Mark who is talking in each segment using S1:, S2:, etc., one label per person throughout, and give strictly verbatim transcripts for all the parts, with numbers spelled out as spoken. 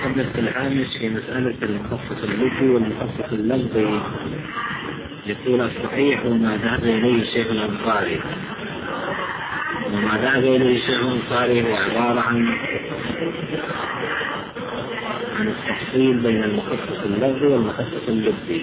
S1: المصنف في الهامش في مسألة المخصص اللفظي والمخصص اللفظي يقول الصحيح وما ذهب إليه الشيخ الأنصاري، وما ذهب إليه الشيخ الأنصاري هو عبارة عن عن التفصيل بين المخصص اللفظي والمخصص اللفظي،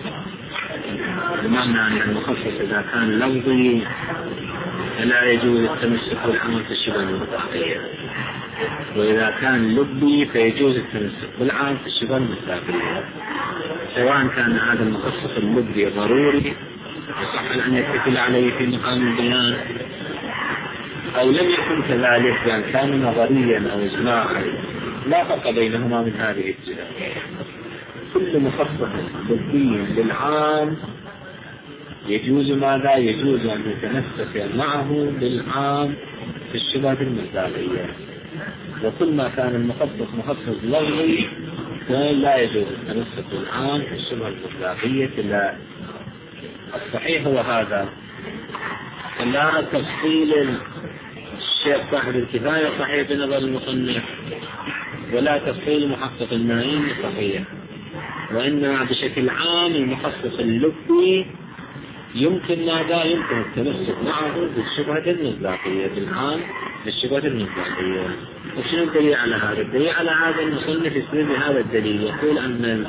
S1: بمعنى أن المخصص إذا كان لفظي فلا يجوز التمسك بالعام في الشبه المصداقية، وإذا كان لفظي فيجوز التمسك بالعام في الشبه المصداقية، سواء كان هذا المخصص اللفظي ضروري يصح أن يتكل عليه في مقام البيان أو لم يكن كذلك، بأن كان نظريا أو إجماعا لا فرق بينهما من هذه الجهة. كل مخصص لفظي للعام يجوز ماذا؟ يجوز أن يتنسك معه بالعام في الشبه المصداقية، وكل ما كان المخصص مخصص لفظي لا يجوز التنسك بالعام في الشبه المصداقية. لا، الصحيح هو هذا، لا تفصيل الشيخ صاحب الكفاية صحيح بنظر المصنف، ولا تفصيل محقق النائم صحيح، وإنما بشكل عام المخصص اللفظي يمكن ماذا؟ يمكن التمسك معه بالشبهة المصداقية بالعام بالشبهة المصداقية. وشنو الدليل على هذا؟ الدليل على هذا المصنف يستدل بهذا الدليل، يقول أن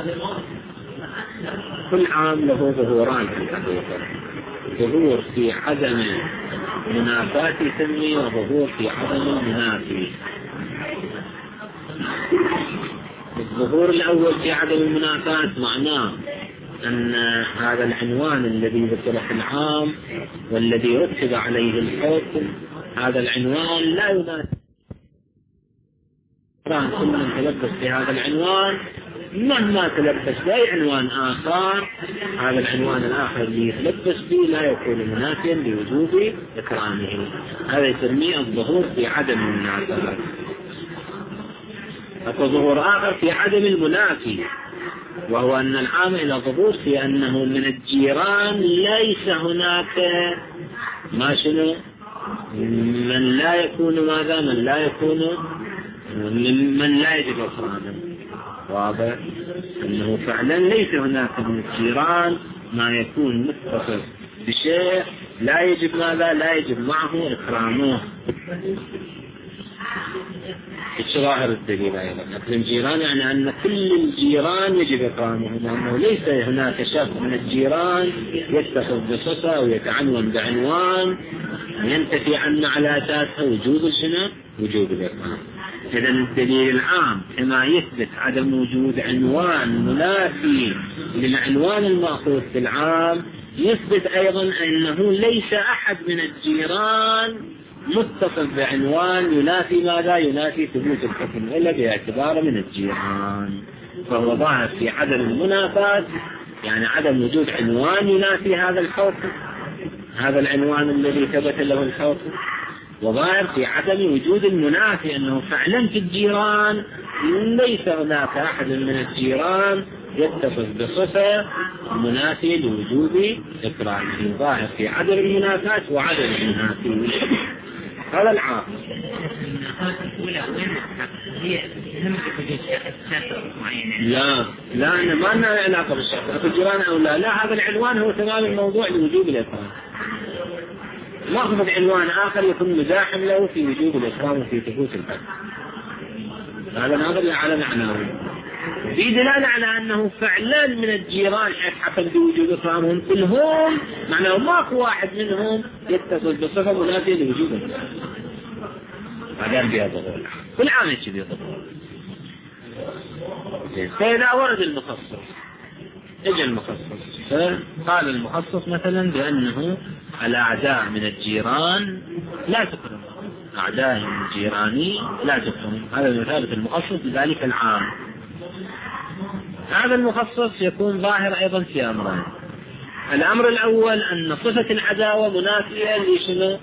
S1: كل عام له ظهوران في الحقيقة، ظهور في عدم منافاة يسمي، وظهور في عدم المنافي. الظهور الأول في عدم المنافاة معناه أن هذا العنوان الذي ذكره في العام والذي رتب عليه الحكم، هذا العنوان لا يناسب كل من تلبس بهذا العنوان مهما تلبس بأي عنوان آخر، هذا العنوان الآخر اللي يتلبس به لا يكون منافيا لوجوب إكرامه. هذا يسميه الظهور في عدم المنافاة. ظهور آخر في عدم المنافي، وهو أن العام إلى ظهور في أنه من الجيران ليس هناك ما شنو من لا يكون ماذا من لا يكون من لا يجب إكرامه. واضح أنه فعلا ليس هناك من الجيران ما يكون متصف بشيء لا يجب ماذا لا يجب معه إكرامه. ظاهر الدليل أيضا أكل الجيران يعني أن كل الجيران يجب إكرامه، لأنه ليس هناك شخص من الجيران يتصف بصفة أو يتعنون بعنوان ينتفي عن على أساسها وجوب الشنو وجوب الإكرام. إذا الدليل العام كما يثبت عدم وجود عنوان منافي للعنوان المأخوذ في العام، يثبت أيضا أنه ليس أحد من الجيران متصل بعنوان ينافي ماذا ينافي ثبوت الحكم إلا باعتباره من الجيران. فهو ظاهر في عدم المنافاة، يعني عدم وجود عنوان ينافي هذا الحكم، هذا العنوان الذي ثبت له الحكم، وظاهر في عدم وجود المنافي أنه فعلا في الجيران ليس هناك أحد من الجيران يتصف بصفة منافية لوجوب إكرامه. ظاهر في عدم المنافاة وعدم المنافي. هذا العام. لا لا أنا ما لنا علاقة بالشخص في الجيران أو لا لا هذا العنوان هو تمام الموضوع لوجوب الإكرام. نأخذ عنوان آخر يكون مزاحم له في وجوب الإكرام وفي ثبوت الحكم. هذا ناظر على معناه في دلالة على أنه فعلا من الجيران حكم بوجود إكرامهم كلهم، معناه ماكو واحد منهم يتصل بصفة منافية لوجود الإكرام. هذا بها ظهور كل عام يجي بها ظهور. فإذا ورد المخصص اجى المخصص فقال المخصص مثلا بأنه الأعداء من الجيران لا تكرم، أعداء من الجيران لا تكرم، هذا مثال المخصص لذلك العام. هذا المخصص يكون ظاهر أيضا في أمرين. الأمر الأول أن صفة العداوة منافية لشنو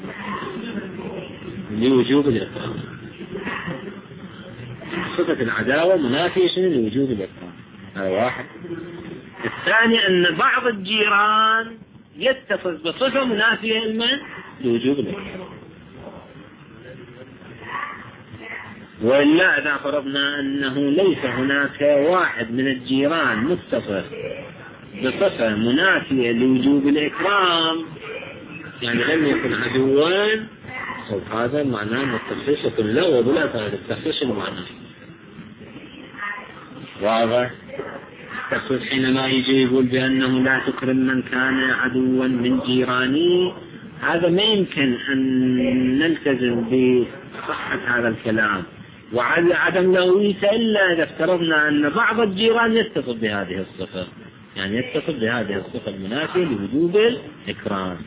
S1: لوجوب الإكرام، صفة العداوة منافية شنو لوجوب الإكرام، هذا واحد. الثاني أن بعض الجيران يتصف بصفة منافية لمن لوجوب الإكرام. وإلا إذا فرضنا أنه ليس هناك واحد من الجيران متصف بصفة منافية لوجوب الإكرام، يعني لم يكن عدوان، هذا معناه أن التخصيص يكون له وبلا فائدة التخصيص المعنى واضح. التخصيص حينما يجي يقول بأنه لا تكرم من كان عدوا من جيراني، هذا ما يمكن أن نلتزم بصحة هذا الكلام وعدم لويته إلا إذا افترضنا أن بعض الجيران يتصف بهذه الصفة، يعني يتصف بهذه الصفة المنافية لوجوب الإكرام.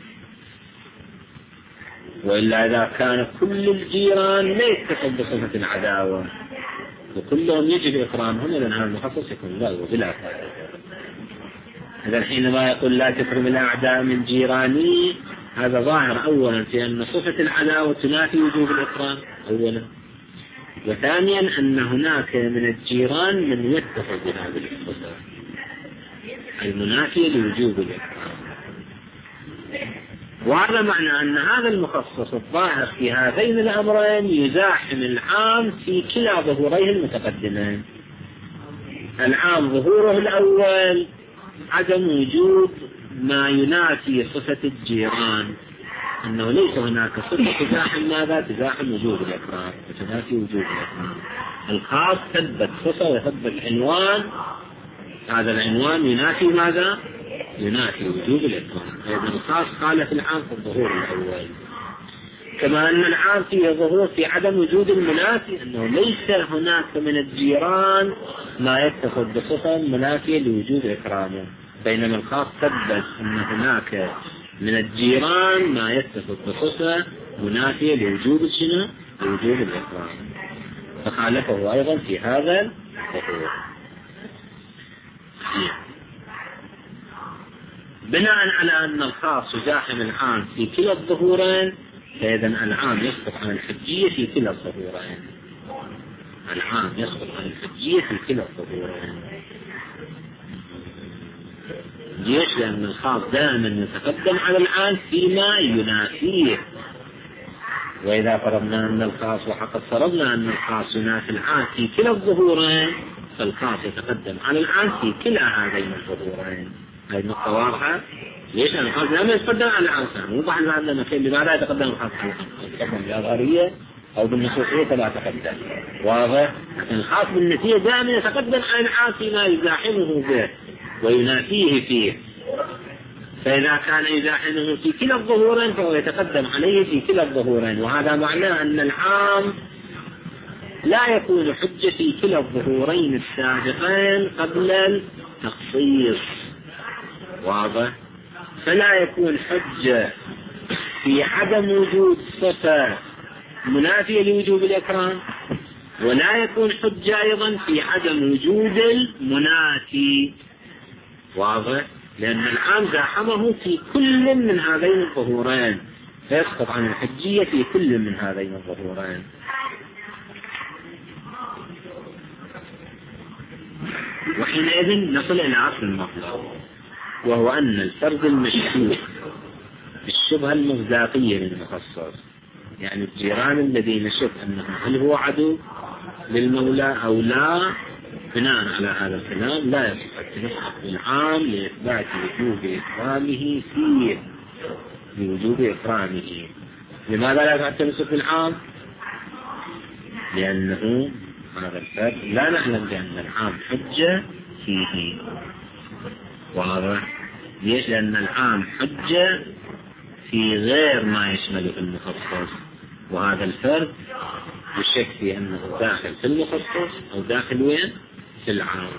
S1: وإلا إذا كان كل الجيران لا يتصف بصفة العداوة وكلهم يجب إكرامهم، إذن هذا المخصص يكون لا وبلا فائدة. إذن حينما يقول لا تكرم الأعداء من جيراني، هذا ظاهر أولا في أن صفة العداوة تنافي وجوب الإكرام أولا، وثانيا أن هناك من الجيران من يتصف بهذه الصفة المنافية لوجوب الإكرام. وهذا معنى أن هذا المخصص الظاهر في هذين الأمرين يزاحم العام في كلا ظهوريه المتقدمين. العام ظهوره الأول عدم وجود ما ينافي صفة الجيران، أنه ليس هناك صفة تزاحم ماذا؟ تزاحم وجوب الإكرام وتنافي وجوب الإكرام. الخاص ثبت صفة وثبت عنوان، هذا العنوان ينافي ماذا؟ ينافي وجوب الإكرام. أيضا الخاص خالف العام في الظهور الأول، كما أن العام فيه ظهور في عدم وجود المنافي، أنه ليس هناك من الجيران ما يتصف بصفة منافية لوجوب إكرامه، بينما الخاص ثبت أن هناك من الجيران ما يتصف بصفة منافية لوجوب شنو؟ لوجوب الإكرام، فخالفه أيضا في هذا الظهور. بناء على أن الخاص يزاحم العام في كلا الظهورين، فإذا العام يسقط عن الحجية في كلا الظهورين. العام يسقط عن الحجية في كلا الظهورين. ليش؟ لأن الخاص دائما يتقدم على العام فيما ينافيه. وإذا فرضنا أن الخاص، وحقد فرضنا أن الخاص ينافي العام في كلا الظهورين، فالخاص يتقدم على العام في كلا هذين الظهورين. هذه النقطة واضحة. ليش؟ لأن الخاص دائما يتقدم على العام. وضح لنا أن لماذا يتقدم الخاص على العام؟ يتقدم بالأظهرية أو بالنصوصية فلا تقدم. واضح؟ لكن الخاص بالنسية دائما يتقدم على العام فيما يزاحمه به وينافيه فيه. فإذا كان يزاحمه في كلا الظهورين فهو يتقدم عليه في كلا الظهورين، وهذا معناه أن العام لا يكون حجة في كلا الظهورين السابقين قبل التخصيص. واضح؟ فلا يكون حجة في عدم وجود صفة منافية لوجوب الإكرام، ولا يكون حجة أيضا في عدم وجود المنافي. واضح؟ لأن العام زاحمه في كل من هذين الظهورين، فيسقط عن الحجية في كل من هذين الظهورين. وحينئذ نصل إلى أصل المطلب، وهو أن الفرد المشكوك بالشبهة المصداقية للمخصص، يعني الجيران الذين نشك أنه هل هو عدو للمولى أو لا، بناء على هذا الكلام لا يصح التنسق بالعام لإثبات وجوب إكرامه فيه، لوجوب إكرامه. لماذا لا يصح التنسق بالعام؟ لأنه هذا الفرد لا نعلم بأن العام حجة فيه. واضح؟ ليش؟ لأن العام حجة في غير ما يشمل في المخصص، وهذا الفرد يشك في أنه داخل في المخصص أو داخل وين؟ في العام.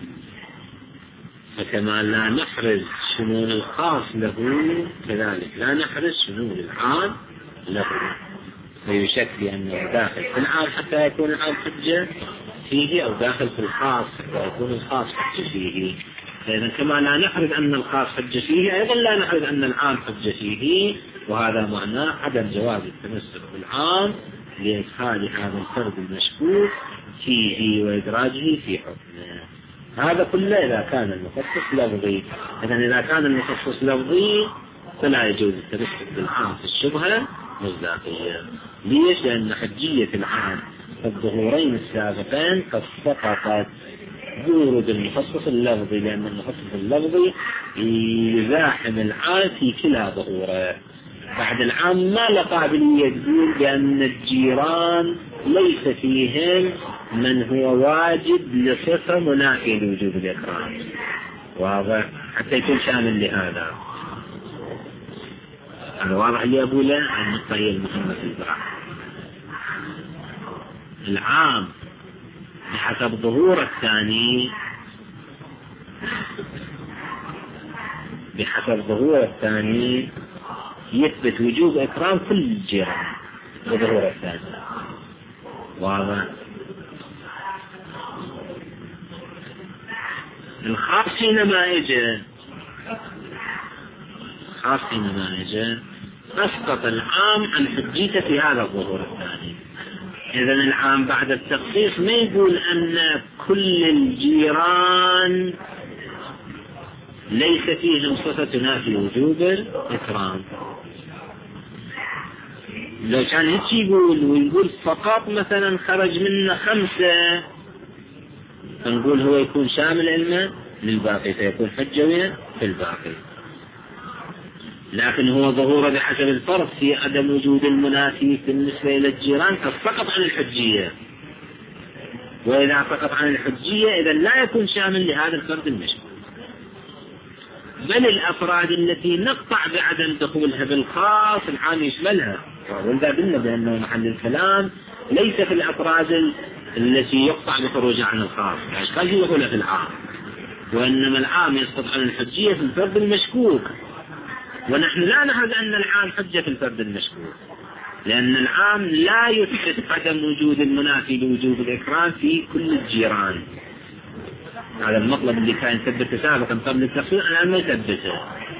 S1: فكما لا نحرز شمول الخاص له، كذلك لا نحرز شمول العام له، فيشك في أنه داخل في العام حتى يكون العام حجة فيه، أو داخل في الخاص حتى يكون الخاص حجة فيه. فإذا كما لا نحرز أن الخاص حجة فيه، أيضا لا نحرز أن العام حجة فيه، وهذا معناه عدم جواز التمسك بالعام لإدخال هذا الفرد المشكوك فيه وإدراجه في حكمه. هذا كله إذا كان المخصص لفظي. إذن إذا كان المخصص لفظي فلا يجوز التمسك بالعام في الشبهة مصداقية. ليش؟ لأن حجية العام فالظهورين السابقين قد سقطت بورود المخصص اللفظي، لأن المخصص اللفظي يزاحم العام في كلا ظهوره. بعد العام ما له قابلية تقول بأن الجيران ليس فيهم من هو واجب لصفة منافية لوجوب الإكرام، واضح؟ حتى يكون شامل لهذا. هذا واضح اللي أقوله. النقطة هي المهمة في البحث. العام بحسب ظهور الثاني بحسب ظهور الثاني يثبت وجوب إكرام كل الجيران بظهور الثاني، واضح؟ الخاص حينما يجي الخاص حينما يجي أسقط العام عن حجيته في هذا الظهور الثاني. إذن العام بعد التخصيص ما يقول أن كل الجيران ليس فيهم صفة تنافي وجوب الإكرام. لو كان هيك يقول ويقول فقط مثلا خرج منا خمسة، فنقول هو يكون شامل علما للباقي، فيكون حجوية في الباقي. لكن هو ظهوره بحسب الفرض في عدم وجود المنافي بالنسبة إلى الجيران قد سقط عن الحجية، وإذا سقط عن الحجية إذا لا يكون شامل لهذا الفرد المشهور. بل الأفراد التي نقطع بعدم دخولها بالخاص العام يشملها، وإذا قلنا بأنه محل الكلام ليس في الأفراد التي يقطع بخروجها عن الخاص، يعني قال في دخولها في العام، وإنما العام يسقط عن الحجية في الفرد المشكوك. ونحن لا نعرف أن العام حجة في الفرد المشكوك، لأن العام لا يثبت عدم وجود المنافي لوجوب الإكرام في كل الجيران. هذا المطلب اللي كان يثبت سابقا قبل التخصيص الآن ما يثبته.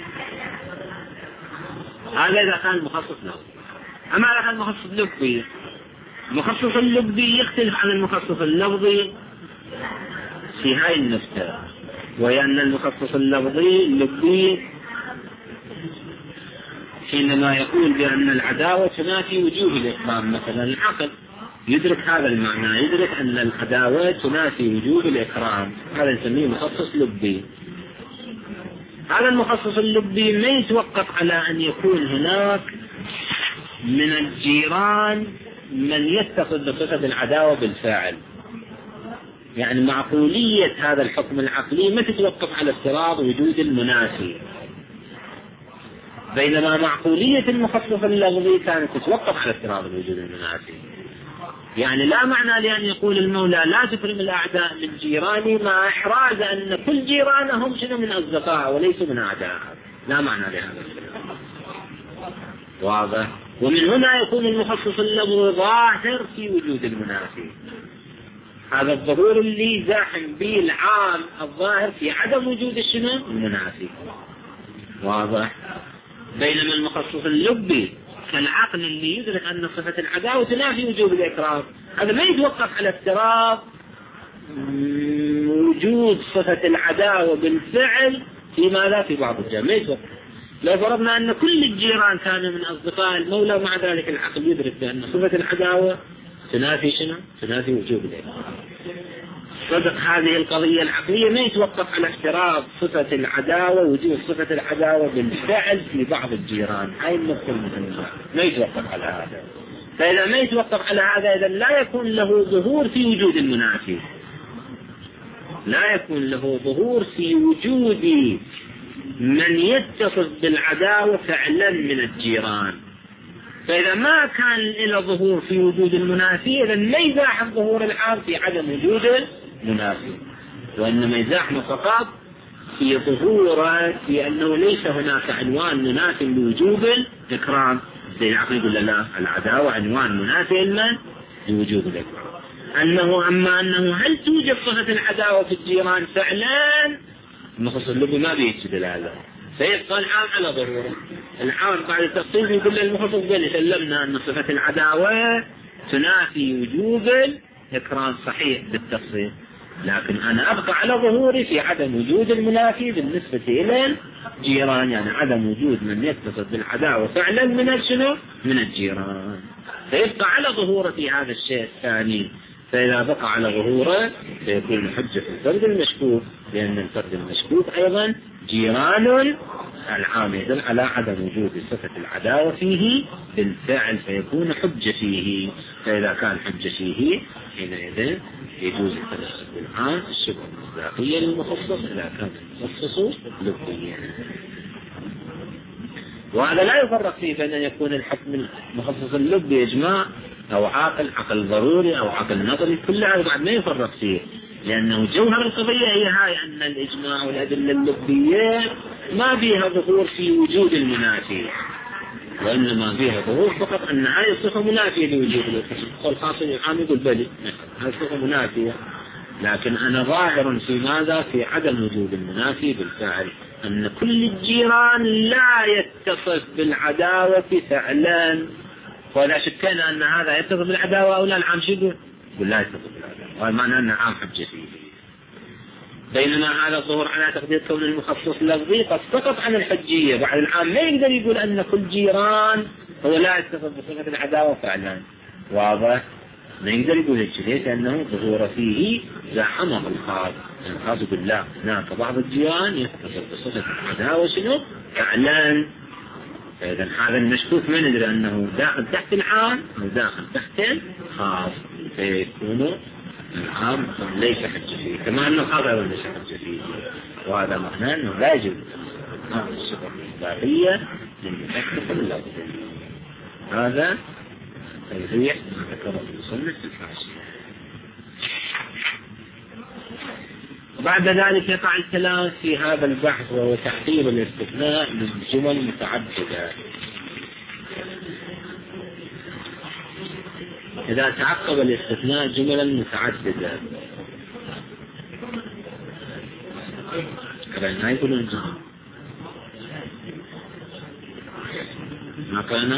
S1: هذا إذا كان مخصص له. أما إذا كان مخصص لفظي، المخصص اللفظي يختلف عن المخصص اللفظي في هاي النقطة، وهي أن المخصص اللفظي اللفظي حينما يقول بأن العداوة تنافي وجوب الإكرام، مثلا العقل يدرك هذا المعنى، يدرك أن العداوة تنافي وجوب الإكرام، هذا نسميه مخصص لبي. هذا المخصص اللبي ما يتوقف على أن يكون هناك من الجيران من يتصل بصفة العداوة بالفاعل، يعني معقولية هذا الحكم العقلي ما تتوقف على افتراض وجود المنافي، بينما معقولية المخصص اللفظي كانت تتوقف على افتراض وجود المنافي. يعني لا معنى لأن يقول المولى لا تكرم الأعداء من جيراني مع إحراز أن كل جيرانهم شنو من أصدقاء وليسوا من أعداء، لا معنى لهذا الكلام، واضح؟ ومن هنا يكون المخصص اللفظي ظاهر في وجود المنافي، هذا الظهور اللي زاحم به العام الظاهر في عدم وجود الشنو المنافي، واضح؟ بينما المخصص اللبي كالعقل اللي يدرك أن صفة العداوة تنافي وجوب الإكرام، هذا ما يتوقف على افتراض وجود صفة العداوة بالفعل في ماذا في بعض الجهات، ما يتوقف. لو فرضنا أن كل الجيران كانوا من أصدقاء المولى، ومع ذلك العقل يدرك بأن صفة العداوة تنافي شنو؟ تنافي وجوب الإكرام. صدق هذه القضية العقلية ما يتوقف على افتراض صفة العداوة وجود صفة العداوة بالفعل في بعض الجيران، هاي النقطة المهمة، ما يتوقف على هذا. فإذا ما يتوقف على هذا إذا لا يكون له ظهور في وجود المنافي، لا يكون له ظهور في وجود من يتصف بالعداوة فعلا من الجيران. فإذا ما كان إلى ظهور في وجود المنافي إذا ما يزاحم ظهور العام في عدم وجود المنافي، وإنما يزاحم فقط في ظهوره في أنه ليس هناك عنوان منافي لوجوب الإكرام. زي العقل يقول لا، العداوة عنوان منافي لمن؟ لوجوب الإكرام. أنه أما أنه هل توجد صفة العداوة في الجيران فعلا، المخصص اللبي ما بيتشد هذا، فيبقى العام على ظهوره. العام بعد التفصيل يقول للمخصص بل سلمنا أن صفة العداوة تنافي وجوب الإكرام، صحيح بالتفصيل، لكن أنا أبقى على ظهوري في عدم وجود المنافي بالنسبة إلى الجيران، يعني عدم وجود من يتصف بالعداوة فعلا من الشنو من الجيران. فيبقى على ظهوره في هذا الشيء الثاني. فإذا بقى على ظهوره فيكون حجة الفرد المشكوك، لأن الفرد المشكوك أيضا جيران العام يدل على عدم وجود صفة العداوة فيه بالفعل، فيكون حجة فيه. فإذا كان حجة فيه حينئذ يجوز التمسك بالعام الشبه المصداقية للمخصص إذا كان المخصص لبيا. وهذا لا يفرق فيه بين أن يكون الحكم المخصص اللبي إجماع أو عقل عقل ضروري أو عقل نظري، كل هذا بعد ما يفرق فيه، لأنه جوهر القضية هي هاي أن الإجماع والأدلة اللبية ما فيها ظهور في وجود المنافي، وإنما فيها ظهور فقط أن هاي الصفة منافية لوجود الخاص العام. يقول بلي هاي الصفة منافية، لكن أنا ظاهر في ماذا؟ في عدم وجود المنافي بالفعل، أن كل الجيران لا يتصف بالعداوة فعلا. ولا شكينا أن هذا يتصف بالعداوة أو لا، العام شو يقول؟ يقول لا يتصف بالعداوة، وهذا معناه أن العام حجة فيه. بينما هذا الظهور على تقدير كون المخصص لفظي قد سقط عن الحجية. بعد العام ما يقدر يقول أن كل جيران هو لا يتصف بصفة العداوة فعلا، واضح؟ ما يقدر يقول هيك، ليش؟ لأنه ظهور فيه زحمه الخاص. الخاص يقول لا، هناك بعض الجيران يتصف بصفة العداوة شنو؟ فعلا. فإذا هذا المشكوك ما ندري أنه داخل تحت العام أو داخل تحت الخاص، فيكون العام ليس حجة فيه، كما أنه الخاص أيضا ليس حجة فيه. وهذا معناه أنه لا يجوز هذه الصفة الإثباتية للمشكك اللفظي. هذا توضيح ما ذكره المصنف في الحاشية. بعد ذلك يقع الكلام في هذا البحث، وهو تحقيق الاستثناء من جمل متعددة. إذا تعقب الاستثناء جملا متعددة قرأنا يقولون الجمل ما قرأنا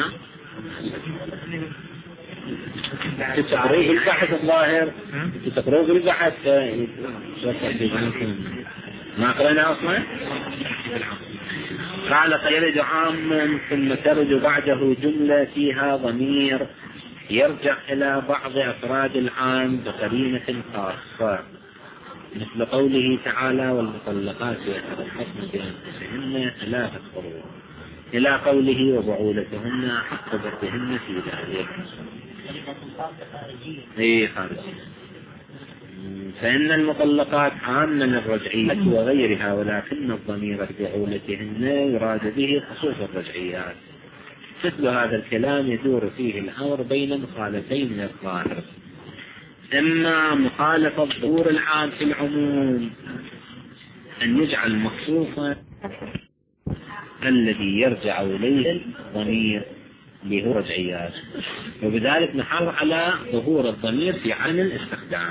S1: تتقرأوا بالبحث الظاهر، تتقرأوا بالبحث ما قرأنا أصلا. قال فيرد عاما ثم ترد بعده جملة فيها ضمير يرجع إلى بعض أفراد العام بقرينة خاصة، مثل قوله تعالى والمطلقات يتربصن بأنفسهن ثلاثة قروء، إلى قوله وبعولتهن حق بردهن في ذلك. إيه خارجية. فإن المطلقات عامة الرجعيات وغيرها، ولكن الضمير بعولتهن يراد به خصوص الرجعيات. مثل هذا الكلام يدور فيه الأمر بين مخالفين من الظاهر، إما مخالفة ظهور العام في العموم أن يجعل مخصوصا الذي يرجع إليه الضمير اللي هو رجعيات، وبذلك نحافظ على ظهور الضمير في عين الاستخدام.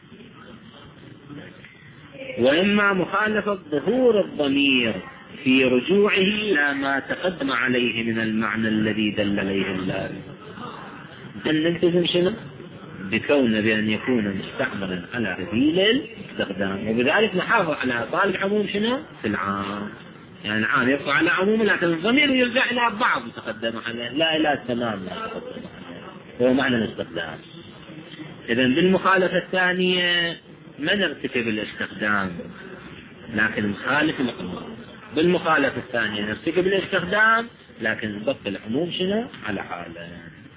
S1: وإما مخالفة ظهور الضمير في رجوعه إلى ما تقدم عليه من المعنى الذي دل عليه الله، أن نلتزم شنو؟ بكون بأن يكون مستعملا على سبيل الاستخدام، وبذلك نحافظ على إبطال العموم شنو؟ في العام. يعني العام يبقى على عموم، لكن الضمير يرجع إلى بعض تقدم عليه، لا إلى التمام لا تقدم عليه، هو معنى الاستخدام. إذن بالمخالفة الثانية ما نرتكب الاستخدام لكن نخالف العموم. بالمخالفة الثانية نرتكب الاستخدام لكن نبقى العموم شنو؟ على حاله.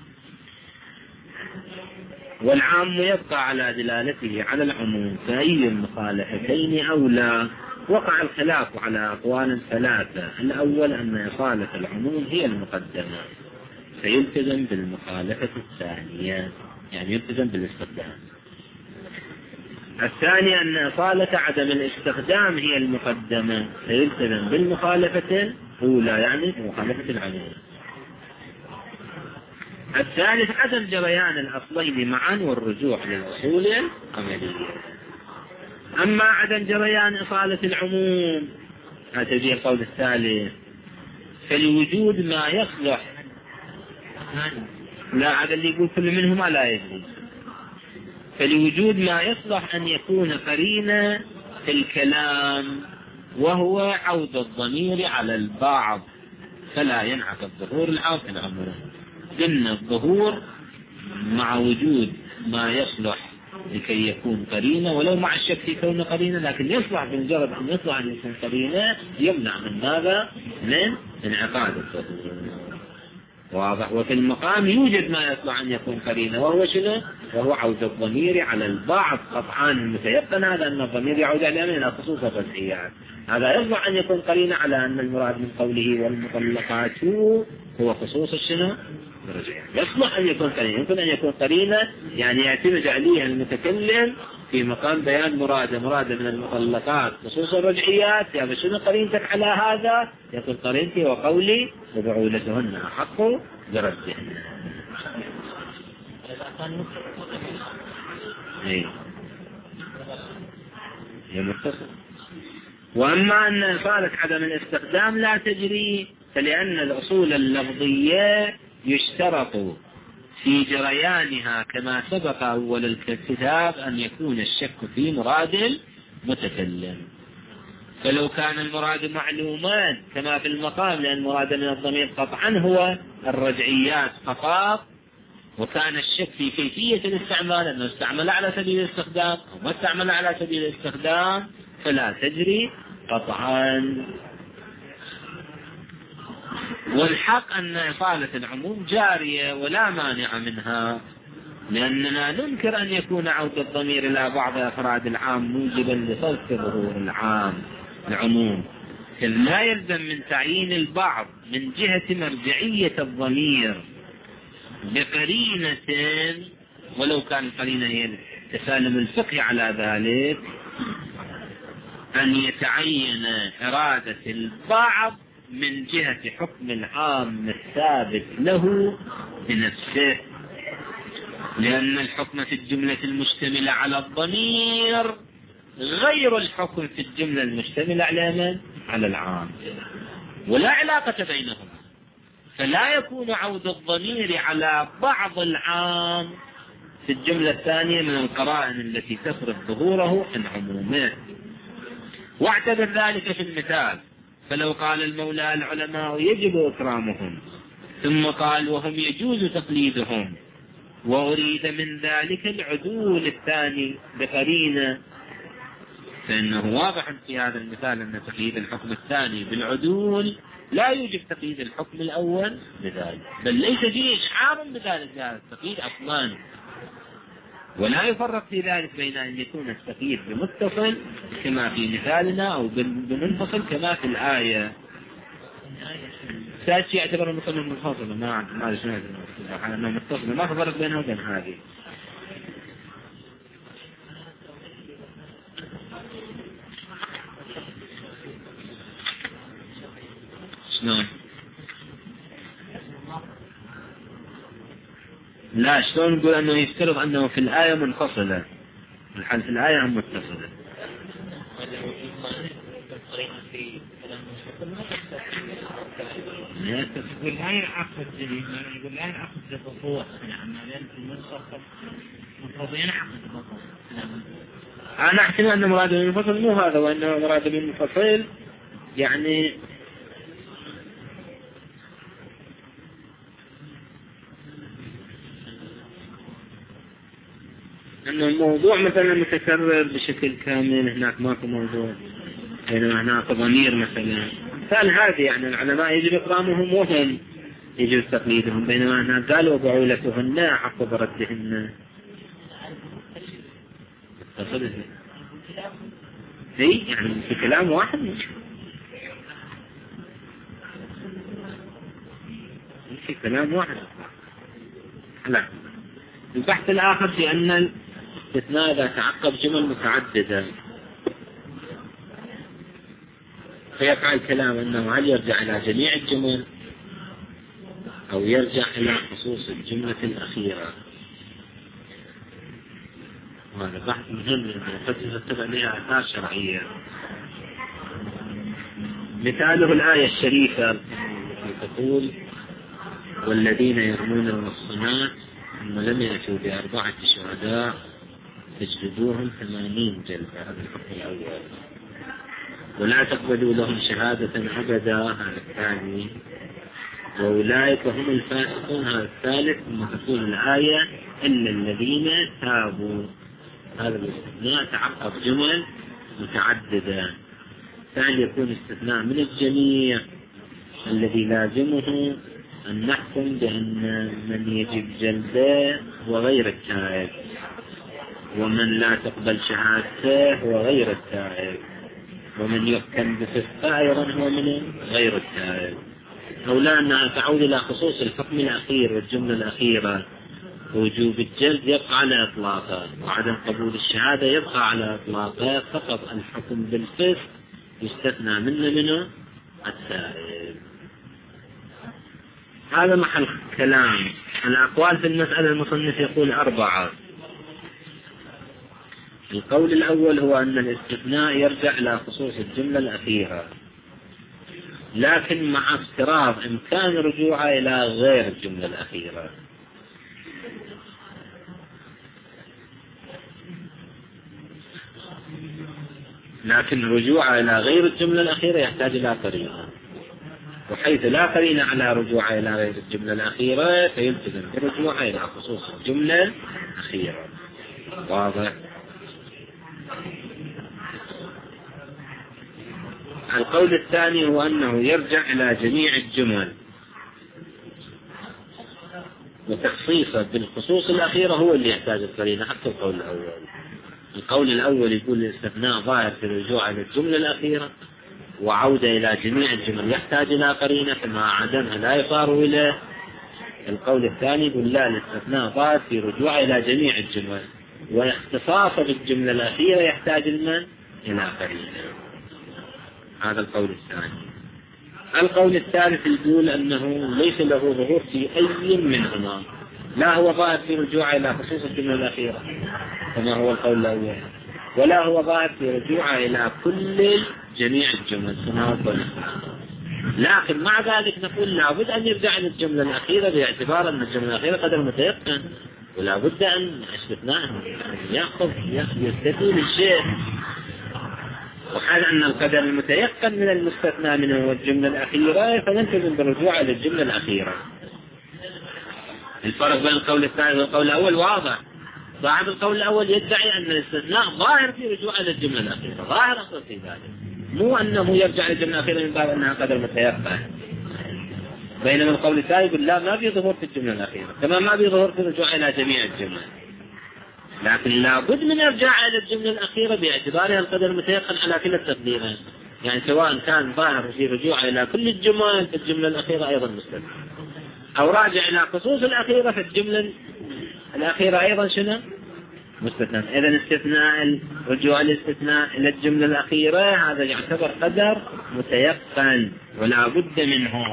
S1: والعام يبقى على دلالته على العموم، فأي المخالفتين أولى؟ وقع الخلاف على أقوال ثلاثة. الأول أن إصالة العموم هي المقدمة، فيلتزم بالمخالفة الثانية، يعني يلتزم بالاستخدام. الثاني أن إصالة عدم الاستخدام هي المقدمة، فيلتزم بالمخالفة الأولى، يعني مخالفة العموم. الثالث عدم جريان الأصلين معا والرجوع للأصول العملية. أما عدم جريان إصالة العموم، هذا يجي القول الثالث، فلوجود ما يصلح، لا هذا اللي يقول كل منهما لا يجوز، فلوجود ما يصلح أن يكون قرينة في الكلام وهو عود الضمير على البعض، فلا ينعكس ظهور العام في العموم. إن الظهور مع وجود ما يصلح لكي يكون قرينة، ولو مع الشك في كونه قرينة، لكن يصلح بمجرد أن يصلح أن يكون قرينة يمنع من ماذا؟ من انعقاد الضمير. واضح. وفي المقام يوجد ما يصلح أن يكون قرينة، وهو شنو؟ وهو عود الضمير على البعض. قطعا المتيقن هذا أن الضمير يعود على خصوص الرجعيات. هذا يصلح أن يكون قرينة على أن المراد من قوله والمطلقات هو خصوص الشنو؟ الرجعيات. يصلح أن يكون قرينة، يمكن أن يكون قرينة يعني يعتمد عليها المتكلم في مقام بيان مراده مراده من المطلقات خصوص الرجعيات. يعني شنو قرينتك على هذا؟ يقول قرينتي وقولي وبعولتهن أحق بردهن. ايه هي متصل. وأما أن إفادة عدم الاستخدام لا تجري، فلأن الأصول اللفظية يشترط في جريانها كما سبق أول الكتاب أن يكون الشك في مراد المتكلم. فلو كان المراد معلومان كما في المقام، لأن المراد من الضمير قطعا هو الرجعيات فقط، وكان الشك في كيفية الاستعمال أنه استعمل على سبيل الاستخدام أو ما استعمل على سبيل الاستخدام، فلا تجري قطعا. والحق أن إفادة العموم جارية ولا مانع منها، لأننا ننكر أن يكون عود الضمير إلى بعض أفراد العام موجبا لصرف ظهور العام العموم، كل لا يلزم من تعيين البعض من جهة مرجعية الضمير بقرينة، ولو كان القرينة هي تسالم الفقه على ذلك، أن يتعين إرادة البعض من جهة حكم العام الثابت له بنفسه، لأن الحكم في الجملة المشتملة على الضمير غير الحكم في الجملة المشتملة على من؟ على العام، ولا علاقة بينهما. فلا يكون عود الضمير على بعض العام في الجملة الثانية من القرائن التي تفرض ظهوره عن عمومه. واعتبر ذلك في المثال، فلو قال المولى العلماء يجب إكرامهم، ثم قال وهم يجوز تقليدهم، وأريد من ذلك العدول الثاني بقرينة، فإنه واضح في هذا المثال أن تقييد الحكم الثاني بالعدول لا يوجب تقييد الحكم الأول بذلك، بل ليس فيه إشعار بذلك هذا التقييد أصلا. ولا يفرق في ذلك بين أن يكون التقييد بمتصل كما في مثالنا أو بمنفصل كما في الآية. ثالث شيء يعتبر المتصل منفصل، ما ما شنو هذا متصل، ما فرق بينه وبين هذه. شلون؟ لا، شلون نقول أنه يفترض أنه في الآية منفصلة، الحال في الآية هم متصلة.
S2: والآية أخذ جديد، يقول الآية أخذ للرفوع، يعني لأن المنفصل مفروضين أخذ.
S1: أنا أحسن أن مراد المنفصل مو هذا، وأنه مراد المنفصل يعني أن الموضوع مثلا متكرر بشكل كامل، هناك ماكو موضوع، بينما هناك ضمير مثلا. مثال هذه يعني العلماء يجب إكرامهم وهم يجب تقليدهم، بينما هناك قالوا بعولتهن أحق بردهن. اي يعني في كلام واحد مش في كلام واحد. لا، البحث الآخر في أن الاستثناء إذا تعقب جمل متعددة فيقع الكلام أنه هل يرجع إلى جميع الجمل أو يرجع إلى خصوص الجملة الأخيرة. وهذا بحث مهم لأنه قد يتبع لها آثار شرعية. مثاله الآية الشريفة التي تقول والذين يرمون المحصنات ثم لم يأتوا بأربعة شهداء فاجلدوهم ثمانين جلدة، هذا الحكم الأول. ولا تقبلوا لهم شهادة أبدا، هذا الثاني. وأولئك هم الفاسقون. هذا الثالث. ثم تقول الآية إلا الذين تابوا. هذا الاستثناء تعقب جمل متعددة. ثاني يكون استثناء من الجميع الذي لازمه أن نحكم بأن من يجب جلده هو غير التائب، ومن لا تقبل شهادته هو غير التائب، ومن يحكم بفسقه أيضا هو من غير التائب. أو لا أنها تعود إلى خصوص الحكم الأخير والجملة الأخيرة. وجوب الجلد يبقى على إطلاقه، وعدم قبول الشهادة يبقى على إطلاقه، فقط الحكم بالفسق يستثنى منه منه التائب. هذا محل كلام. الأقوال في المسألة المصنف يقول أربعة. القول الأول هو أن الاستثناء يرجع إلى خصوص الجملة الأخيرة، لكن مع افتراض إمكان رجوعه إلى غير الجملة الأخيرة. لكن رجوعه إلى غير الجملة الأخيرة يحتاج إلى قرينة، وحيث لا قرينة على رجوعه إلى غير الجملة الأخيرة فيلتزم برجوعه إلى خصوص الجملة الأخيرة. واضح؟ القول الثاني هو أنه يرجع إلى جميع الجمل، وتخصيصه بالخصوص الأخيرة هو اللي يحتاج القرينة حتى القول الأول. القول الأول يقول الاستثناء ظاهر في الرجوع إلى الجملة الأخيرة، وعودة إلى جميع الجمل يحتاج إلى قرينة، فما عدمها لا يصار إليه. القول الثاني يقول لا، الاستثناء ظاهر في رجوع إلى جميع الجمل، واختصاصه بالجملة الأخيرة يحتاج المن إلى قرينة. هذا القول الثاني. القول الثالث يقول أنه ليس له ظهور في أي منهما، لا هو ظاهر في رجوع إلى خصوص الجملة الأخيرة كما هو القول الأول، ولا هو ظاهر في رجوع إلى كل جميع الجمل كما هو القول الثاني. لكن مع ذلك نقول لابد أن يرجع إلى الجملة الأخيرة باعتبار أن الجملة الأخيرة قدر متيقن، ولا بد أن استثناء يأخذ يستثني الشيء، وحال أن القدر المتيقن من المستثنى منه والجملة الأخيرة فنلتزم بالرجوع إلى الجملة الأخيرة. الفرق بين القول الثاني والقول الأول واضح. صاحب القول الأول يدعي أن الاستثناء ظاهر في رجوع إلى الجملة الأخيرة، ظاهر أصلا في ذلك، مو أنه يرجع إلى الجملة الأخيرة من باب أنها قدر متيقن. بينما القول الثاني يقول لا، ما في ظهور في الجملة الأخيرة، كما ما في ظهور في الرجوع إلى جميع الجمل، لكن لابد من إرجاع إلى الجملة الأخيرة باعتبارها القدر المتيقن على كلا التقديرين. يعني سواء كان ظاهر في رجوع إلى كل الجمل في الجملة الأخيرة أيضا مستثنى، أو راجع إلى خصوص الأخيرة في الجملة الأخيرة أيضا شنو؟ مستثنى. إذن استثناء رجوع الاستثناء إلى الجملة الأخيرة هذا يعتبر قدر متيقن ولا بد منه.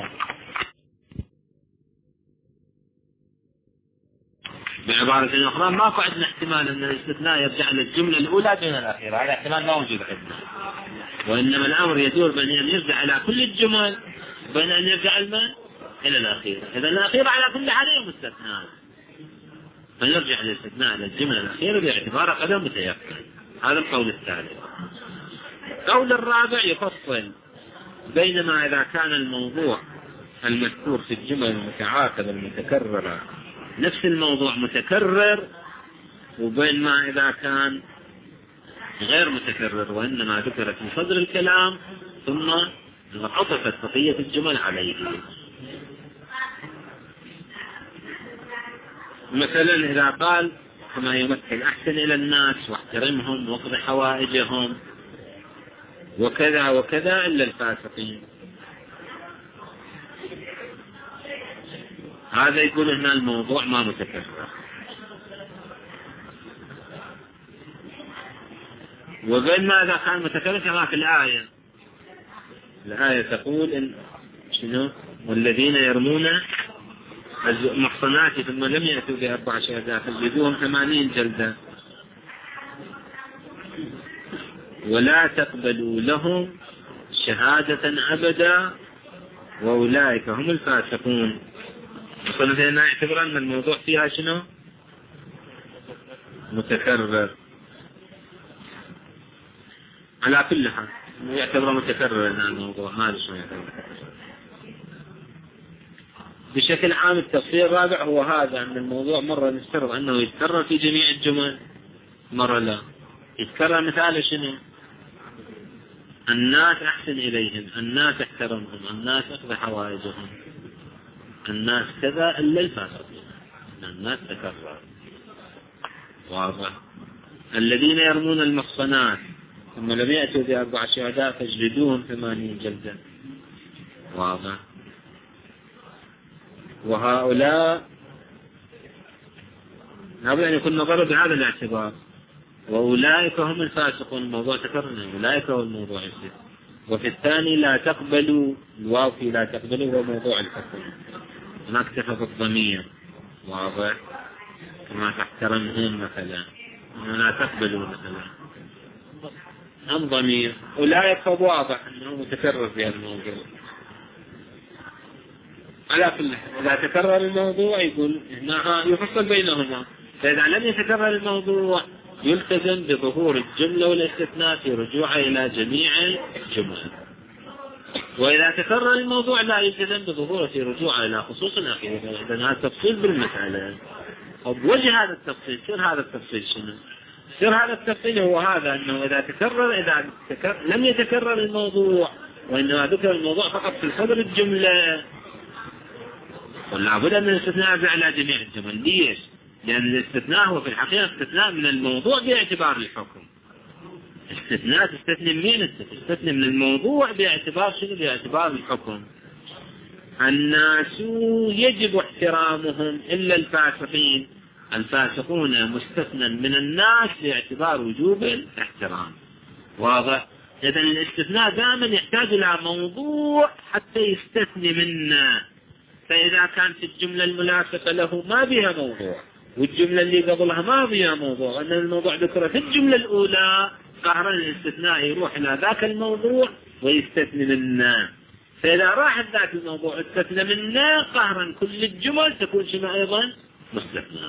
S1: بعبارة أخرى ما عندنا احتمال أن الاستثناء يرجع للجملة الأولى دون الأخيرة، هذا احتمال ما موجود عندنا، وإنما الأمر يدور بين أن يرجع إلى كل الجمل بين أن يرجع الماء إلى الأخيرة. إذا الأخيرة على كل حال مستثنى، فنرجع للاستثناء إلى الجملة الأخيرة باعتبار قدر متيقن. هذا القول الثالث. القول الرابع يفصل بينما إذا كان الموضوع المذكور في الجمل المتعاقبة المتكررة نفس الموضوع متكرر، وبين ما إذا كان غير متكرر وإنما ذكرت في صدر الكلام ثم عطفت بقية الجمل عليه. مثلا إذا قال كما يمثل أحسن إلى الناس واحترمهم واقض حوائجهم وكذا وكذا إلا الفاسقين، هذا يقول هنا الموضوع ما متكرر. وبين ما إذا كان متكرر كما في الآية، الآية تقول إن شنو والذين يرمون المحصنات ثم لم يأتوا بأربع شهادات فجلدوهم ثمانين جلدة ولا تقبلوا لهم شهادة أبدا وأولئك هم الفاسقون. وصلنا هنا اعتبر أن الموضوع فيها شنو متكرر على كل حال، يعتبر متكرر هنا الموضوع، ما له شنو يعتبر. بشكل عام التفصيل الرابع هو هذا، أن الموضوع مرة نفترض أنه يتكرر في جميع الجمل، مرة لا يتكرر. مثال شنو؟ الناس أحسن إليهم، الناس احترمهم، الناس أخذ حوائجهم، الناس كذا إلا الفاسقين، الناس تكرر. واضح؟ الذين يرمون المحصنات ثم لم يأتوا بأربع شهداء فاجلدوهم ثمانين جلدة. واضح؟ وهؤلاء لابد أن يكون نظر بهذا الاعتبار. وأولئك هم الفاسقون، الموضوع تكرر، أولئك هو الموضوع يصير. وفي الثاني لا تقبلوا، الواو في لا تقبلوا هو موضوع الحكم، هناك اكتفى بالضمير. واضح؟ كما تحترمهم مثلا، لا تقبلوا مثلا هم ضمير. أولئك واضح أنه متكرر في هذا الموضوع. على كل إذا تكرر الموضوع يقول إنها يفصل بينهما، فإذا لم يتكرر الموضوع يلتزم بظهور الجملة والاستثناء في رجوعه إلى جميع الجمل. وإذا تكرر الموضوع لا يلتزم بظهوره في رجوعه إلى خصوص الأخير. إذن هذا تفصيل بالمسألة. وبوجه هذا التفصيل سر هذا التفصيل شنو؟ سر هذا التفصيل هو هذا، أنه إذا تكرر إذا تكرر لم يتكرر الموضوع وإنما ذكر الموضوع فقط في صدر الجملة، ولا بد من الاستثناء على جميع الجمل. ليش؟ لأن الاستثناء هو في الحقيقة استثناء من الموضوع باعتبار الحكم. استثناء تستثني من تستثني من الموضوع باعتبار شنو؟ باعتبار الحكم. الناس يجب احترامهم إلا الفاسقين، الفاسقون مستثنى من الناس باعتبار وجوب الاحترام. واضح؟ إذن الاستثناء دائما يحتاج إلى موضوع حتى يستثني منه. فإذا كانت الجملة الملاصقة له ما بها موضوع والجملة اللي قبلها ما بها موضوع، أن الموضوع ذكر في الجملة الأولى، قهرا الاستثناء يروح إلى ذاك الموضوع ويستثني منه. فإذا راح ذاك الموضوع استثنى منه قهرا كل الجمل تكون شنو أيضا؟ مستثنى.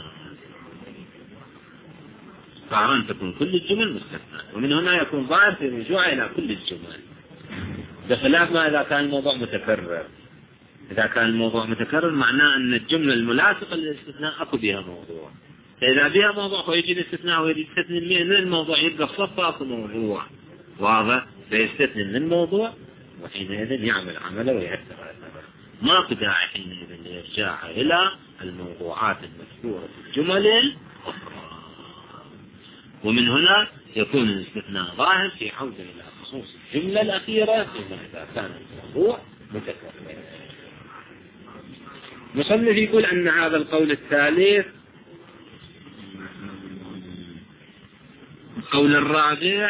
S1: قهرا تكون كل الجمل مستثنى، ومن هنا يكون ظاهر في رجوع إلى كل الجمل، بخلاف ما إذا كان الموضوع متكرر. إذا كان الموضوع متكرر معناه أن الجملة الملاصقة للاستثناء أكو بها موضوع، فإذا بها موضوع فيجي الاستثناء ويجي يستثني من الموضوع يبقى صف أكو موضوع. واضح؟ فيستثني من الموضوع وحينئذ يعمل عمله ويأثر على النظر. ما بداعي حينئذ ليرجع إلى الموضوعات المذكورة في الجمل الأخرى. ومن هنا يكون الاستثناء ظاهر في عودة إلى خصوص الجملة الأخيرة فيما إذا كان الموضوع متكرر. مصنف يقول أن هذا القول الثالث القول الرابع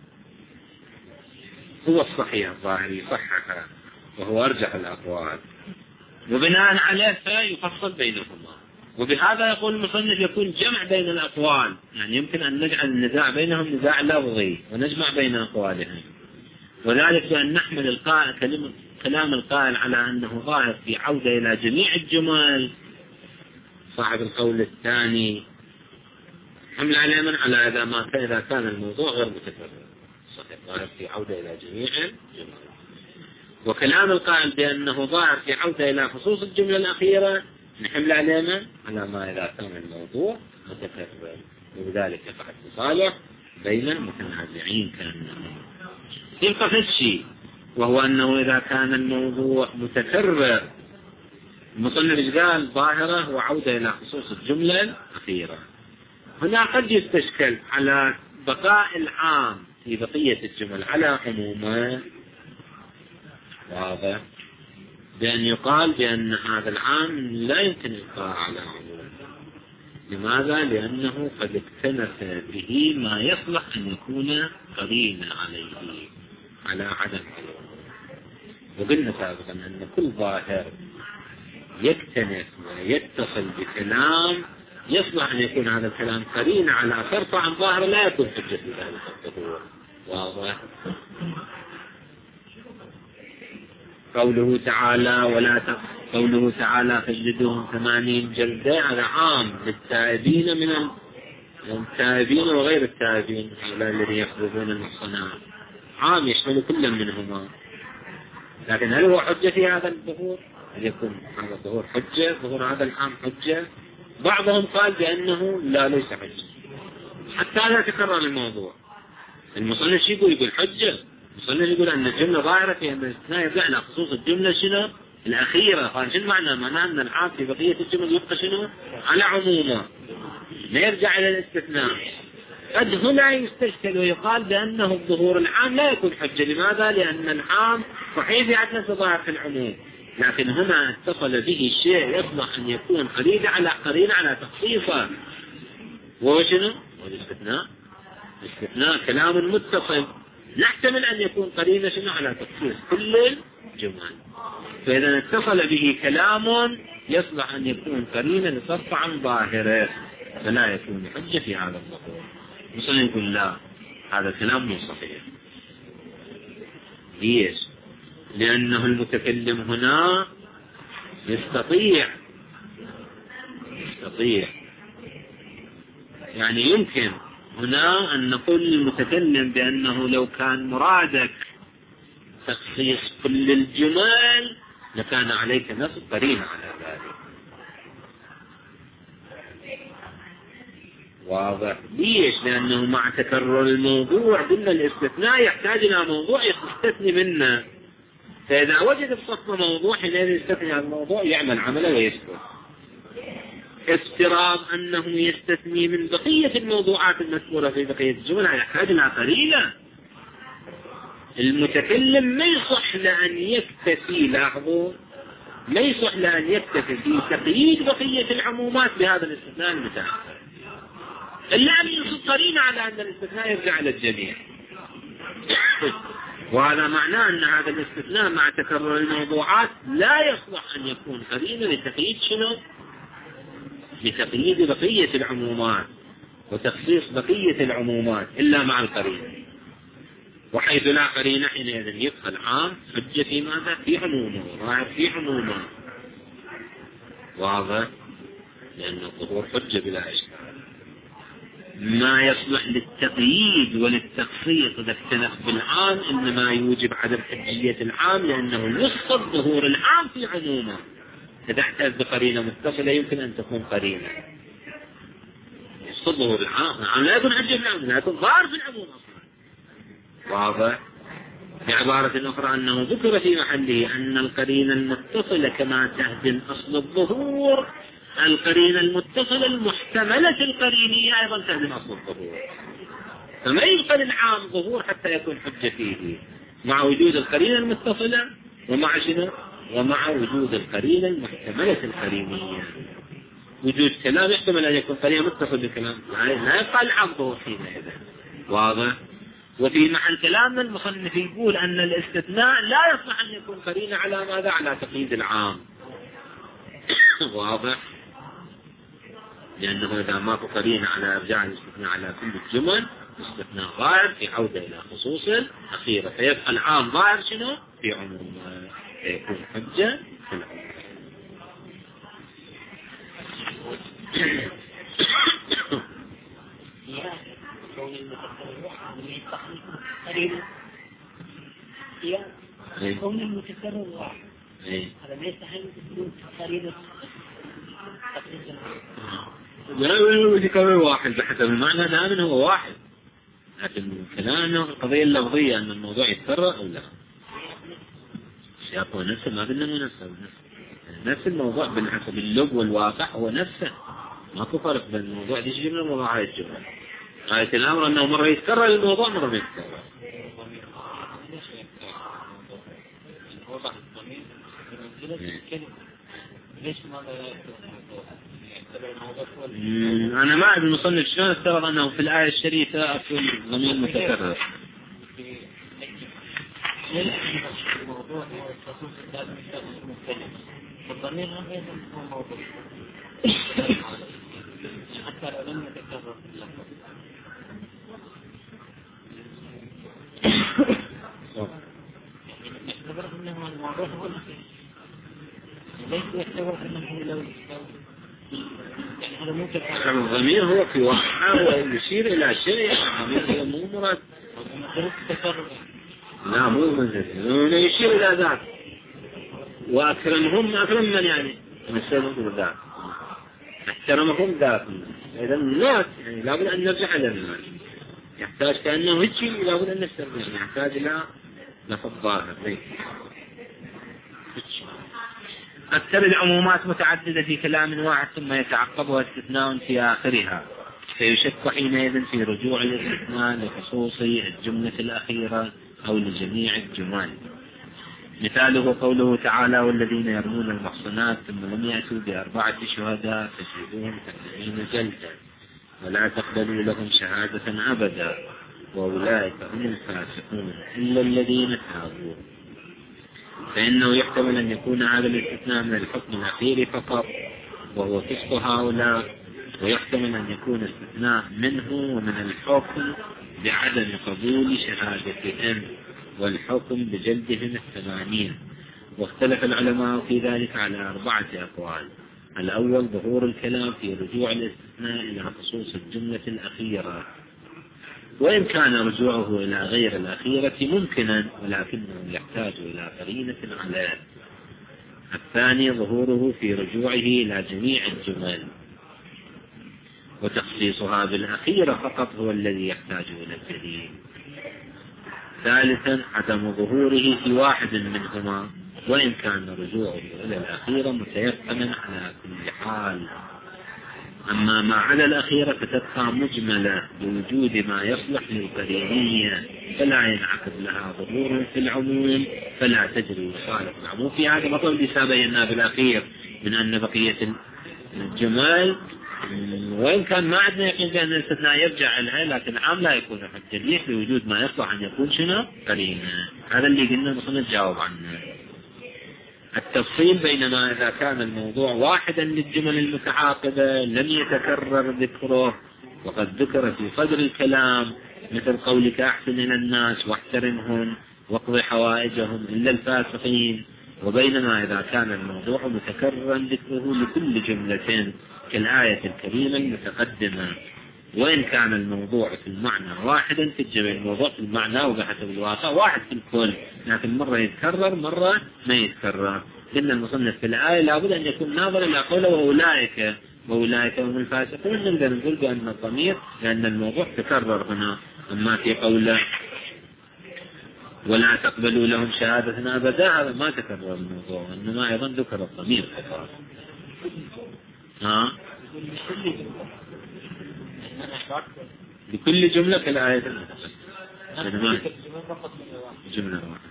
S1: هو الصحيح الظاهري، صححه وهو أرجح الأقوال، وبناء عليه فيفصل بينهما. وبهذا يقول المصنف يكون جمع بين الأقوال، يعني يمكن أن نجعل النزاع بينهم نزاع لفظي ونجمع بين أقوالهم، وذلك بأن نحمل القائل كلمة كلام القائل على أنه ظاهر في عودة إلى جميع الجمل. صاحب القول الثاني حمل عليه من على إذا ما إذا كان الموضوع غير متكرر، صحيح ظاهر في عودة إلى جميع الجمل. وكلام القائل بأنه ظاهر في عودة إلى خصوص الجملة الأخيرة نحمل عليه من على ما إذا كان الموضوع متكرر، وبذلك يقع التصالح بين المتنازعين. كان يبقى في الشيء وهو أنه إذا كان الموضوع متكرر المصنف قال ظاهرة وعودة إلى خصوص الجملة الأخيرة. هنا قد يستشكل على بقاء العام في بقية الجمل على عمومه، واضح، بأن يقال بأن هذا العام لا يمكن البقاء على عمومه. لماذا؟ لأنه قد اكتنف به ما يصلح أن يكون قرينا عليه على عدم العموم. وقلنا سابقا أن كل ظاهر يكتنف ويتصل بكلام يصلح أن يكون هذا الكلام قرين على فرط عن ظاهر لا يكون حجة ذلك الظهور. واضح؟ قوله تعالى ولا ت... قوله تعالى فاجلدوهم ثمانين جلدة هذا عام للتائبين من التائبين وغير التائبين، هؤلاء الذين يخرجون المحصنات عام يشمل كل منهما. لكن هل هو حجة في هذا الظهور؟ يكون هذا ظهور حجة، ظهور هذا العام حجة. بعضهم قال بأنه لا ليس حجة، حتى لا تكرر الموضوع. المصنف يقول يقول حجة، المصنف يقول أن الجملة ظاهرة في أن الاستثناء يرجع إلى خصوص الجملة شنو الأخيرة. قال شنو معنى؟ معناه أن العام في بقية الجمل يبقى شنو على عمومه، لا يرجع إلى الاستثناء. قد هنا يستشكل ويقال بأنه الظهور العام لا يكون حجة. لماذا؟ لأن العام صحيح يعتنى ظاهر في العموم، لكن هنا اتصل به شيء يصلح أن يكون قرينة على قرينة على تخصيصه، وهو شنو؟ والاستثناء. الاستثناء كلام متصل، نحتمل أن يكون قرينة شنو على تخصيص كل الجمل. فإذا اتصل به كلام يصلح أن يكون قرينة لصرف عن ظاهره، فلا يكون حجة في هذا الظهور. مثلا يقول لا، هذا الكلام مو صحيح. ليش؟ لأنه المتكلم هنا يستطيع يستطيع يعني يمكن هنا أن نقول للمتكلم بأنه لو كان مرادك تخصيص كل الجمال لكان عليك نص قرينة على ذلك. واضح؟ ليش؟ لأنه مع تكرر الموضوع قلنا الاستثناء يحتاج إلى موضوع يستثني منه، فإذا وجد بصفه موضوع حينئذ يستثني هذا الموضوع يعمل عمله ويسكت. افتراض أنه يستثني من بقية الموضوعات المذكورة في بقية الجمل يحتاج إلى قرينة. المتكلم ما يصح لأن يكتفي، لاحظوا، ما يصح لأن يكتفي في تقييد بقية العمومات بهذا الاستثناء المتأخر، إلا أن ينصب قرينة على أن الاستثناء يرجع إلى الجميع. وهذا معناه أن هذا الاستثناء مع تكرر الموضوعات لا يصلح أن يكون قرينة لتقييد شنو؟ لتقييد بقية العمومات وتخصيص بقية العمومات إلا مع القرينة. وحيث لا قرينة حينئذ يبقى العام حجة في ماذا؟ في عمومه، ظاهر في عمومه. واضح؟ لأن الظهور حجة بلا إشكال. ما يصلح للتقييد وللتخصيص إذا اكتنف بالعام إنما يوجب عدم حجية العام، لأنه يصد ظهور العام في عمومه. إذا احتاج بقرينة متصلة يمكن أن تكون قرينة يصد ظهور العام. العام لا يكون حجة في العام، لا يكون ظاهر في العموم أصلا. واضح؟ بعبارة أخرى أنه ذكر في محله أن القرينة المتصلة كما تهدم أصل الظهور، القرينة المتصلة المحتملة القرينية أيضا تهدم أصل الظهور، فما يبقى للعام ظهور حتى يكون حجة فيه مع وجود القرينة المتصلة ومع شنو؟ ومع وجود القرينة المحتملة القرينية. وجود كلام يحتمل أن يكون قرينة متصل بكلام، لا يبقى العام ظهور حينئذ. واضح؟ وفي محل كلامنا المصنف يقول أن الاستثناء لا يصلح أن يكون قرينة على ماذا؟ على تقييد العام. واضح؟ لأنه إذا ما قرينة على إرجاع الاستثناء على كل الجمل، الاستثناء ظاهر في عودة إلى خصوص الأخيرة، فيبقى العام ظاهر شنو؟ في عموم، يكون حجة في العموم.
S2: كون المتكرر واحد هذا ليس هل تكون قرينة
S1: لا المتكرر واحد بحسب المعنى دائما هو واحد، لكن كلامه القضية اللفظية أن الموضوع يتكرر أو لا. السياق هو نفسه، ما قلنا مو نفسه، نفس الموضوع بالحسب اللغة والواقع هو نفسه، ماكو فرق بين الموضوع دي جملة وموضوع هاي الجملة. غاية الأمر أنه مرة يتكرر الموضوع مرة ما يتكرر. أنا ما أعرف المصنف شلون افترض أنه في الآية الشريفة أكون ضمير متكرر.
S2: الموضوع هو الخصوص الثالث المختلف، والضمير هم أيضا هو موضوع حتى لو لم يتكرر في اللفظ. يعتبر أنه الموضوع هو الأخير، ليس يعتبر أنه لو يعني هذا مو تكرر.
S1: الضمير هو في وقعه ويشير إلى شيء، الضمير مو مراد.
S2: تكرر.
S1: لا مو منزل، يشير إلى ذات. وأكرمهم أكرم من يعني مثلهم ذاك احترمهم ذاك. إذا الناس يعني لابد أن نرجع إلى الناس، يحتاج كأنه هيجي لابد أن نستخدم، يحتاج إلى لفظ ظاهر. أكثر العمومات متعددة في كلام واحد ثم يتعقبها استثناء في آخرها، فيشك حينئذ في رجوع الاستثناء لخصوص الجملة الأخيرة أو لجميع الجمال. مثاله قوله تعالى: والذين يرمون المحصنات ثم لم يأتوا بأربعة شهداء فاجلدوهم ثمانين جلدة ولا تقبلوا لهم شهادة أبدا وأولئك هم الفاسقون إلا الذين تابوا. فإنه يحتمل أن يكون هذا الاستثناء من الحكم الأخير فقط وهو فسق هؤلاء، ويحتمل أن يكون استثناء منه ومن الحكم بعدم قبول شهادتهم والحكم بجلدهم الثمانين. واختلف العلماء في ذلك على أربعة أقوال. الأول ظهور الكلام في رجوع الاستثناء إلى خصوص الجملة الأخيرة، وإن كان رجوعه إلى غير الأخيرة ممكنا ولكنه يحتاج إلى قرينة عليه. الثاني ظهوره في رجوعه إلى جميع الجمل وتخصيصها بالأخيرة فقط هو الذي يحتاج إلى الدليل. ثالثا عدم ظهوره في واحد منهما وإن كان رجوعه إلى الأخيرة متيقنا على كل حال. أما ما على الأخيرة فتبقى مجملة بوجود ما يصلح للقرينية فلا ينعقد لها ظهور في العموم فلا تجري وصالة العموم. في هذا مطلب لسابينا بالأخير من أن بقية الجمال وإن كان ما عندنا يقين بأن الاستثناء يرجع لها لكن عام لا يكون حجة بوجود ما يصلح أن يكون شنو قرينة. هذا اللي قلنا نحن نجاوب عنه. التفصيل بينما إذا كان الموضوع واحدا للجمل المتعاقبة لم يتكرر ذكره وقد ذكر في صدر الكلام مثل قولك أحسن إلى الناس واحترمهم واقض حوائجهم إلا الفاسقين، وبينما إذا كان الموضوع متكررا ذكره لكل جملة كالآية الكريمة المتقدمة وإن كان الموضوع في المعنى واحدا في الجميع. الموضوع في المعنى وبحسب الواقع واحد في الكل لكن مرة يتكرر مرة ما يتكرر. إن المصنف في الآية لابد أن يكون ناظر إلى قوله وأولئك وأولئك هم الفاسقون نقدر نقول بأن الضمير لأن الموضوع تكرر هنا. أما في قوله ولا تقبلوا لهم شهادة أبدا هذا ما تكرر الموضوع إنما أيضا ذكر الضمير فقط. ها بكل جملة كالآية المتقدمة جملة واحدة.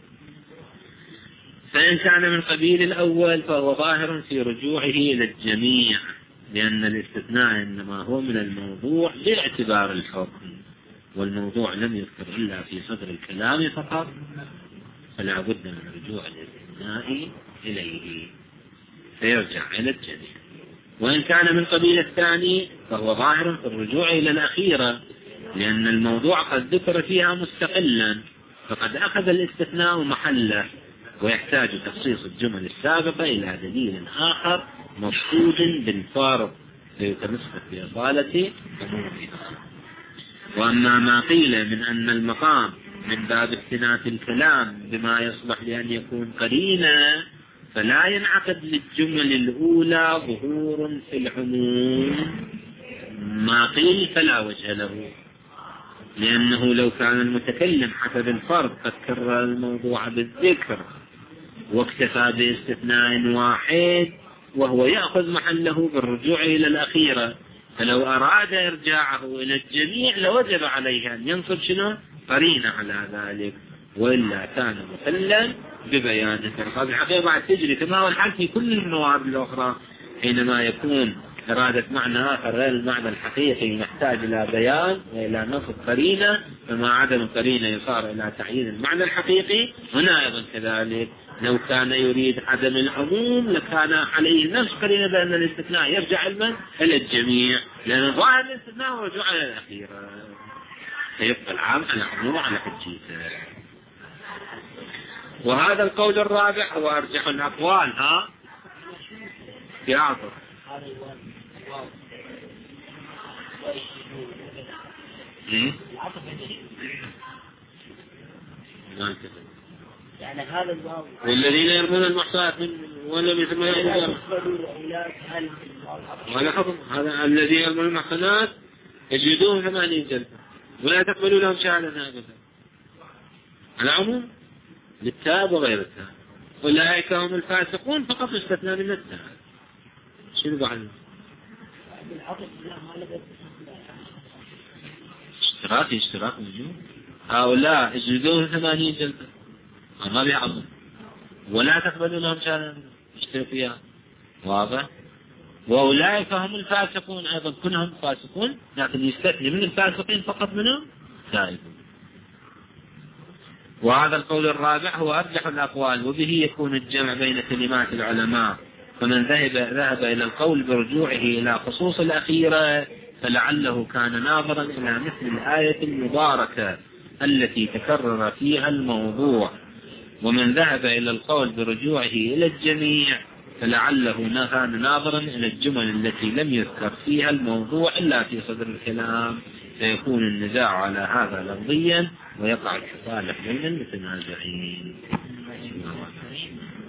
S1: فإن كان من قبيل الأول فهو ظاهر في رجوعه إلى الجميع لأن الاستثناء إنما هو من الموضوع باعتبار الحكم والموضوع لم يذكر إلا في صدر الكلام فقط فلا بد من رجوع الاستثناء إليه فيرجع إلى الجميع. وإن كان من قبيل الثاني فهو ظاهر في الرجوع إلى الأخيرة لأن الموضوع قد ذكر فيها مستقلا فقد أخذ الاستثناء محله ويحتاج تخصيص الجمل السابقة إلى دليل آخر مفقود بالفارق ليتمسك بإصالة عمومها. وأما ما قيل من أن المقام من باب استئناف الكلام بما يصلح لأن يكون قرينا فلا ينعقد للجمل الأولى ظهور في العموم ما قيل فلا وجه له لأنه لو كان المتكلم حسب الفرض قد كرر الموضوع بالذكر واكتفى باستثناء واحد وهو يأخذ محله بالرجوع إلى الأخيرة فلو أراد إرجاعه إلى الجميع لوجب عليه أن ينصب شنو قرينة على ذلك وإلا كان مثلا ببيانه. هذه الحقيقة بعد تجري كما هو الحال في كل الموارد الأخرى حينما يكون إرادة معنى آخر غير المعنى الحقيقي نحتاج إلى بيان وإلى نصب قرينة فما عدم قرينة يصار إلى تعيين المعنى الحقيقي. هنا أيضا كذلك لو كان يريد عدم العموم لكان عليه نفس قرينة بأن الاستثناء يرجع إلى الجميع لأن ظاهر الاستثناء هو رجوع إلى الأخيرة فيبقى العام على عموم على حجيته. وهذا القول الرابع هو أرجح الأقوال. ها في عطر
S2: يعني هذا الواو
S1: والذين يرمون المحصنات ولم يتم يأخذون ولا حكم هذا الذين يرمون المحصنات يجلدوهم ثمانين جلدة ولا تقبلوا لهم شهادة أبدا. العموم للتاب وغير التاب. أولئك هم الفاسقون فقط استثنى من التاب. شنو بعد؟ اشتراك اشتراك موجود. هؤلاء يجلدوهم ثمانين جلدة ما بيعظم ولا تقبلوا لهم شهادة اشتروا فيها. واضح؟ وأولئك هم الفاسقون أيضا كلهم فاسقون لكن يستثني من الفاسقين فقط منهم تائبون. وهذا القول الرابع هو أرجح الأقوال وبه يكون الجمع بين كلمات العلماء. فمن ذهب ذهب إلى القول برجوعه إلى خصوص الأخيرة فلعله كان ناظرا إلى مثل الآية المباركة التي تكرر فيها الموضوع. ومن ذهب إلى القول برجوعه إلى الجميع فلعله كان ناظرا إلى الجمل التي لم يذكر فيها الموضوع إلا في صدر الكلام فيكون النزاع على هذا لفظيا ويقع التصالح بين المتنازعين.